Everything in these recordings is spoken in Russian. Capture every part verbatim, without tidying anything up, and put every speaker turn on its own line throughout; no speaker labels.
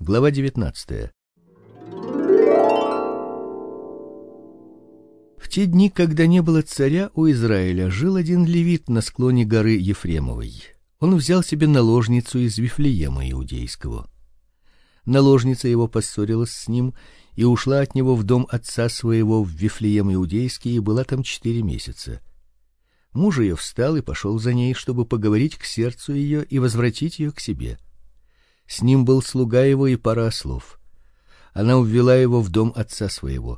Глава девятнадцатая. В те дни, когда не было царя у Израиля, жил один левит на склоне горы Ефремовой. Он взял себе наложницу из Вифлеема иудейского. Наложница его поссорилась с ним и ушла от него в дом отца своего в Вифлеем иудейский, и была там четыре месяца. Муж ее встал и пошел за ней, чтобы поговорить к сердцу ее и возвратить ее к себе. С ним был слуга его и пара ослов. Она уввела его в дом отца своего.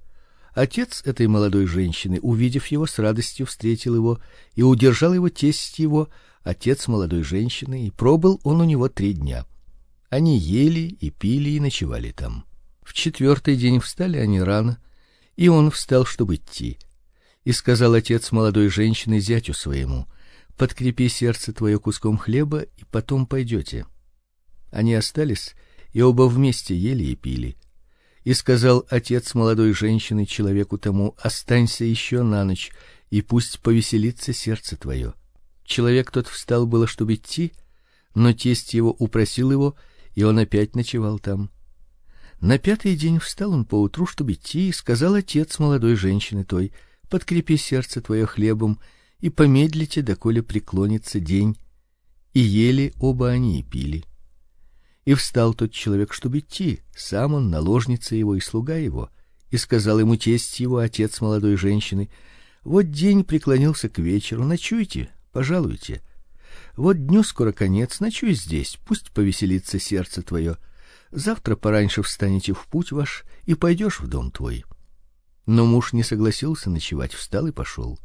Отец этой молодой женщины, увидев его, с радостью встретил его, и удержал его тесть его, отец молодой женщины, и пробыл он у него три дня. Они ели и пили и ночевали там. В четвертый день встали они рано, и он встал, чтобы идти. И сказал отец молодой женщины зятю своему: подкрепи сердце твое куском хлеба, и потом пойдете. Они остались и оба вместе ели и пили. И сказал отец молодой женщины человеку тому: останься еще на ночь, и пусть повеселится сердце твое. Человек тот встал было, чтобы идти, но тесть его упросил его, и он опять ночевал там. На пятый день встал он поутру, чтобы идти, и сказал отец молодой женщины той: подкрепи сердце твое хлебом, и помедлите, доколе преклонится день. И ели оба они и пили. И встал тот человек, чтобы идти, сам он, наложница его и слуга его, и сказал ему тесть его, отец молодой женщины: вот день преклонился к вечеру, ночуйте, пожалуйте. Вот дню скоро конец, ночуй здесь, пусть повеселится сердце твое. Завтра пораньше встанете в путь ваш и пойдешь в дом твой. Но муж не согласился ночевать, встал и пошел.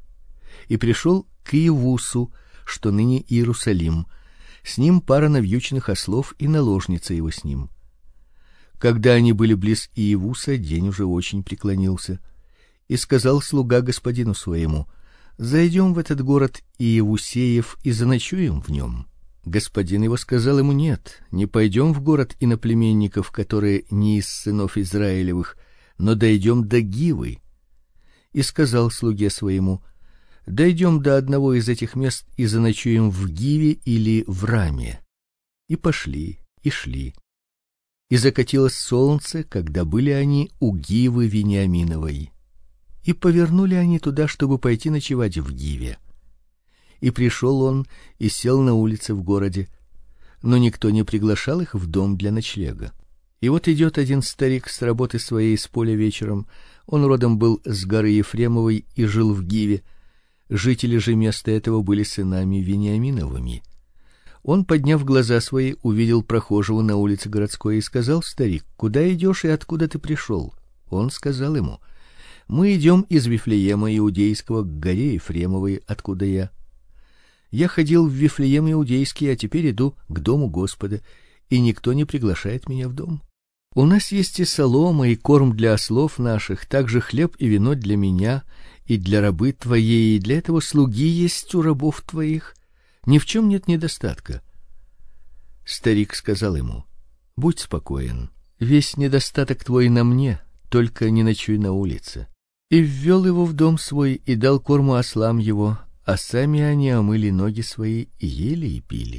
И пришел к Иевусу, что ныне Иерусалим. С ним пара навьючных ослов и наложница его с ним. Когда они были близ Иевуса, день уже очень преклонился. И сказал слуга господину своему: зайдем в этот город Иевусеев и заночуем в нем. Господин его сказал ему: нет, не пойдем в город иноплеменников, которые не из сынов Израилевых, но дойдем до Гивы. И сказал слуге своему: дойдем до одного из этих мест и заночуем в Гиве или в Раме. И пошли, и шли. И закатилось солнце, когда были они у Гивы Вениаминовой. И повернули они туда, чтобы пойти ночевать в Гиве. И пришел он и сел на улице в городе, но никто не приглашал их в дом для ночлега. И вот идет один старик с работы своей с поля вечером. Он родом был с горы Ефремовой и жил в Гиве. Жители же места этого были сынами Вениаминовыми. Он, подняв глаза свои, увидел прохожего на улице городской и сказал: старик, куда идешь и откуда ты пришел? Он сказал ему: мы идем из Вифлеема иудейского к горе Ефремовой, откуда я. Я ходил в Вифлеем иудейский, а теперь иду к дому Господа, и никто не приглашает меня в дом. У нас есть и солома, и корм для ослов наших, также хлеб и вино для меня и для рабы твоей, и для этого слуги есть у рабов твоих. Ни в чем нет недостатка. Старик сказал ему: будь спокоен, весь недостаток твой на мне, только не ночуй на улице. И ввел его в дом свой и дал корму ослам его, а сами они омыли ноги свои и ели и пили.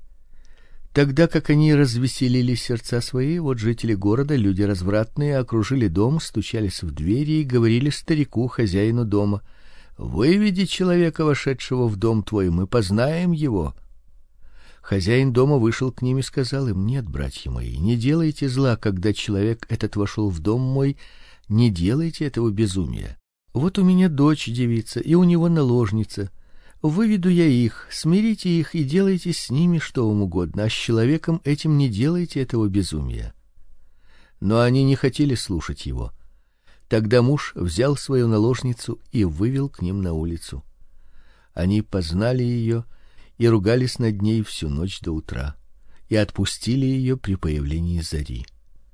Тогда как они развеселили сердца свои, вот жители города, люди развратные, окружили дом, стучались в двери и говорили старику, хозяину дома: выведи человека, вошедшего в дом твой, мы познаем его. Хозяин дома вышел к ним и сказал им: нет, братья мои, не делайте зла, когда человек этот вошел в дом мой, не делайте этого безумия. Вот у меня дочь девица, и у него наложница. Выведу я их, смирите их и делайте с ними что вам угодно, а с человеком этим не делайте этого безумия. Но они не хотели слушать его. Тогда муж взял свою наложницу и вывел к ним на улицу. Они познали ее и ругались над ней всю ночь до утра, и отпустили ее при появлении зари.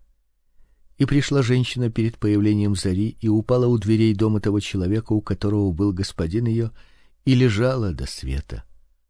И пришла женщина перед появлением зари и упала у дверей дома того человека, у которого был господин ее, и лежала до света.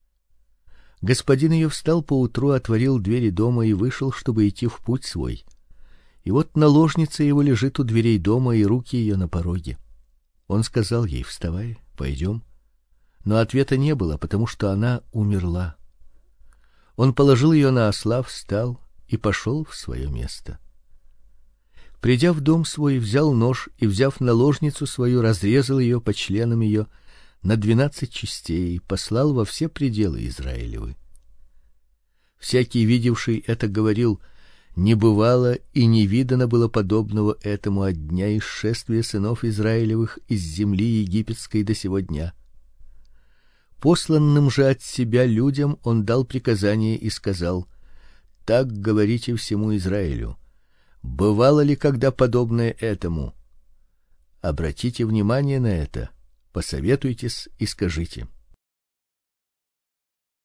Господин ее встал поутру, отворил двери дома и вышел, чтобы идти в путь свой. И вот наложница его лежит у дверей дома, и руки ее на пороге. Он сказал ей: вставай, пойдем. Но ответа не было, потому что она умерла. Он положил ее на осла, встал и пошел в свое место. Придя в дом свой, взял нож и, взяв наложницу свою, разрезал ее по членам ее на двенадцать частей и послал во все пределы Израилевы. Всякий, видевший это, говорил: не бывало и не видано было подобного этому от дня исшествия сынов Израилевых из земли египетской до сего дня. Посланным же от себя людям он дал приказание и сказал: так говорите всему Израилю: бывало ли когда подобное этому? Обратите внимание на это, посоветуйтесь и скажите: